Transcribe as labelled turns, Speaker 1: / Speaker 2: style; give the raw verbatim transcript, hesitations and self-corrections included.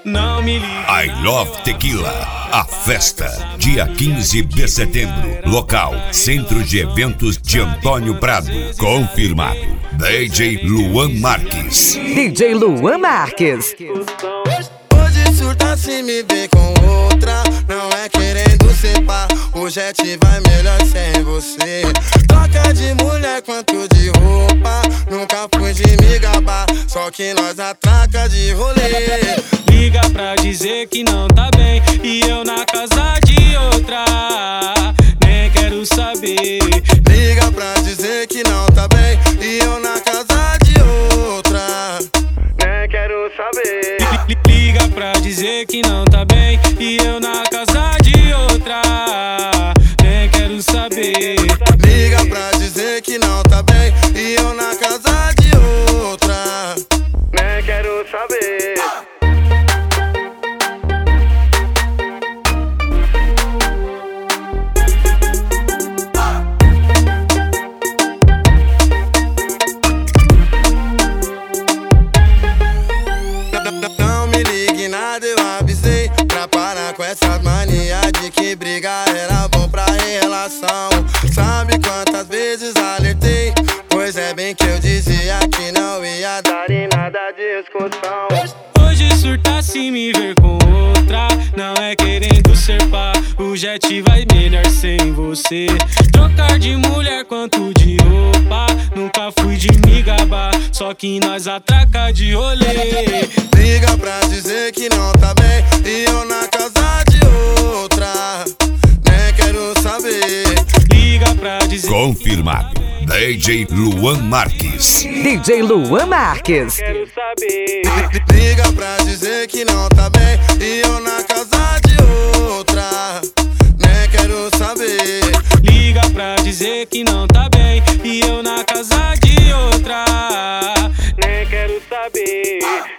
Speaker 1: não me ligue.
Speaker 2: I Love Tequila, a festa, dia quinze de setembro. Local, Centro de Eventos de Antônio Prado. Confirmado. D J Luan Marques.
Speaker 3: D J Luan Marques.
Speaker 4: Hoje surta se me vê com outra, não é querendo ser pá. Hoje é te vai melhor sem você. Troca de mulher quanto de roupa, nunca fui de me gabar, só que nós atraca de rolê.
Speaker 1: Liga pra dizer que não tá bem e eu na casa de outra, nem quero saber.
Speaker 4: Liga pra dizer que não tá bem e eu na casa de outra, nem quero saber.
Speaker 1: Liga pra dizer que não tá bem e eu na casa de outra, nem quero saber.
Speaker 4: Liga pra dizer que não tá bem e eu na casa de outra, nem quero saber. Não me ligue nada, eu avisei pra parar com essas manias de que brigar era bom pra relação. Sabe quantas vezes alertei? Pois é bem que eu dizia que não ia dar em nada de discussão.
Speaker 1: Hoje surta se me ver com outra, não é querendo ser pá. O jet vai melhor sem você. Trocar de mulher quanto de roupa, nunca fui de me gabar, só que nós atraca de rolê.
Speaker 4: Liga pra dizer que não tá bem e eu na casa de outra, nem quero saber.
Speaker 1: Liga pra dizer.
Speaker 2: Confirmado. D J Luan Marques.
Speaker 3: D J Luan Marques.
Speaker 1: Quero saber.
Speaker 4: Liga pra dizer que não tá bem e eu na casa de outra, nem quero saber.
Speaker 1: Liga pra dizer que não tá bem e eu na casa de outra, nem quero saber.